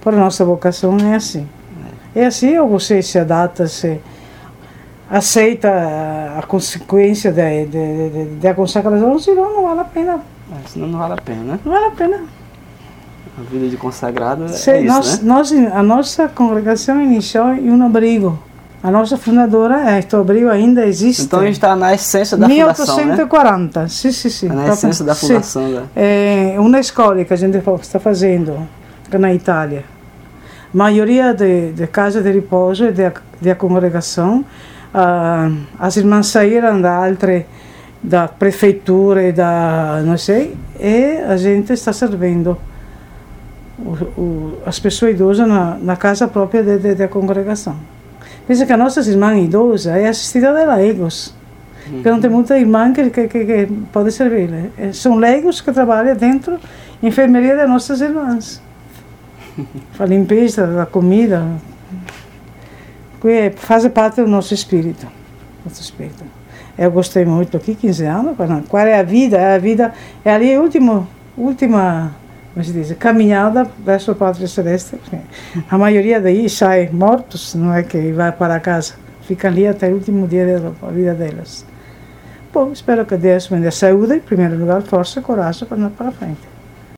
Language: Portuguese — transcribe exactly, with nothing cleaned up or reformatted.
Por a nossa vocação é assim. É assim, ou você se adapta, se aceita a consequência da de, de, de, de consagração, senão não vale a pena. É, senão não vale a pena, né? Não vale a pena. A vida de consagrado Se, é isso, nós, né? nós, a nossa congregação iniciou em um abrigo. A nossa fundadora, este abrigo ainda existe. Então a gente está na essência da mil fundação, oitocentos e quarenta, né? sim, sim, sim. Na essência da fundação. Sim. Da... É uma escola que a gente está fazendo na Itália. A maioria de, de casas de repouso e de, de congregação, uh, as irmãs saíram da altre, da prefeitura e da, não sei, e a gente está servindo o, o, as pessoas idosas na, na casa própria de, de, de congregação. Pensa que a nossa irmã idosa é assistida de leigos, uhum. Porque não tem muita irmã que, que, que, que pode servir. Né? São leigos que trabalham dentro da enfermaria das nossas irmãs. A limpeza da comida, que faz parte do nosso espírito. Nosso espírito. Eu gostei muito aqui, quinze anos. Qual é a vida? A vida é ali a última, última como se diz, caminhada verso o Pátria Celeste. A maioria daí sai mortos, não é que vai para casa. Fica ali até o último dia da vida delas. Bom, espero que Deus me dê saúde, em primeiro lugar, força e coragem para ir para frente.